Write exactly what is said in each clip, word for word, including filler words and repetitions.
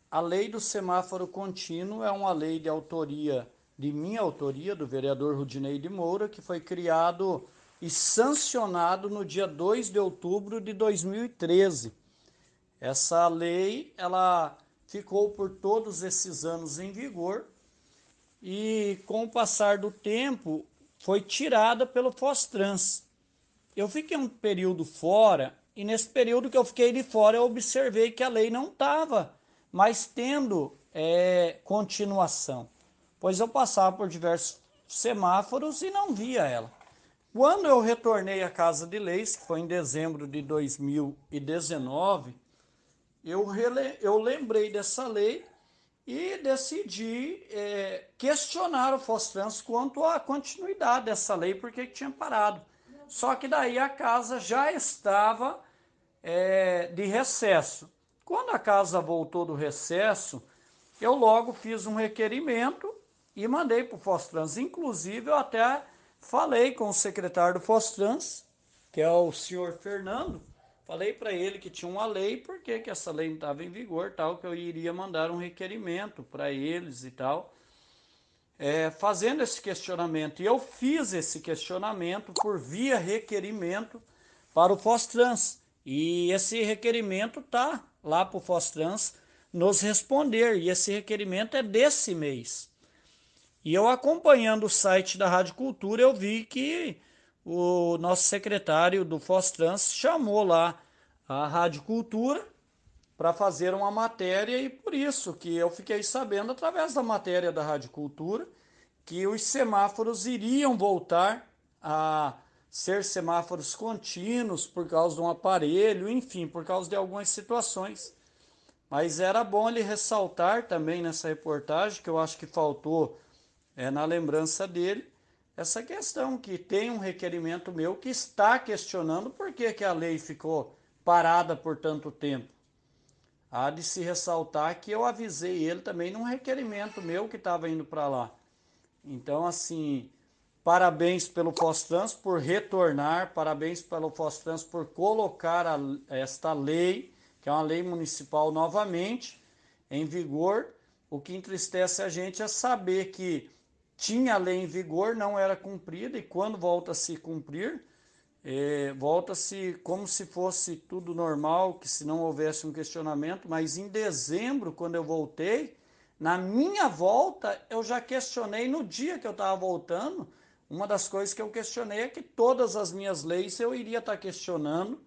A lei do semáforo contínuo é uma lei de autoria, de minha autoria, do vereador Rudinei de Moura, que foi criado e sancionado no dia dois de outubro de dois mil e treze. Essa lei, ela ficou por todos esses anos em vigor e com o passar do tempo foi tirada pelo Fostrans. Eu fiquei um período fora e nesse período que eu fiquei de fora eu observei que a lei não estava mais tendo é, continuação, pois eu passava por diversos semáforos e não via ela. Quando eu retornei à Casa de Leis, que foi em dezembro de dois mil e dezenove, eu, rele, eu lembrei dessa lei e decidi é, questionar o Fostrans quanto à continuidade dessa lei, porque tinha parado. Só que daí a casa já estava é, de recesso. Quando a casa voltou do recesso, eu logo fiz um requerimento e mandei para o Fostrans. Inclusive, eu até falei com o secretário do Fostrans, que é o senhor Fernando, falei para ele que tinha uma lei, porque que essa lei não estava em vigor, tal, que eu iria mandar um requerimento para eles e tal, é, fazendo esse questionamento. E eu fiz esse questionamento por via requerimento para o Fostrans. E esse requerimento tá lá para o Fostrans nos responder. E esse requerimento é desse mês. E eu acompanhando o site da Rádio Cultura, eu vi que o nosso secretário do Fostrans chamou lá a Rádio Cultura para fazer uma matéria e por isso que eu fiquei sabendo através da matéria da Rádio Cultura que os semáforos iriam voltar a ser semáforos contínuos por causa de um aparelho, enfim, por causa de algumas situações. Mas era bom ele ressaltar também nessa reportagem, que eu acho que faltou é, na lembrança dele, essa questão que tem um requerimento meu que está questionando por que, que a lei ficou parada por tanto tempo. Há de se ressaltar que eu avisei ele também num requerimento meu que estava indo para lá. Então, assim, parabéns pelo Fostrans por retornar, parabéns pelo Fostrans por colocar a, esta lei, que é uma lei municipal novamente, em vigor. O que entristece a gente é saber que tinha a lei em vigor, não era cumprida, e quando volta a se cumprir, é, volta-se como se fosse tudo normal, que se não houvesse um questionamento, mas em dezembro, quando eu voltei, na minha volta, eu já questionei no dia que eu estava voltando, uma das coisas que eu questionei é que todas as minhas leis eu iria estar questionando.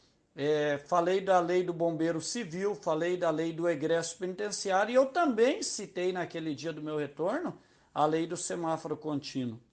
É, falei da lei do bombeiro civil, falei da lei do egresso penitenciário e eu também citei naquele dia do meu retorno a lei do semáforo contínuo.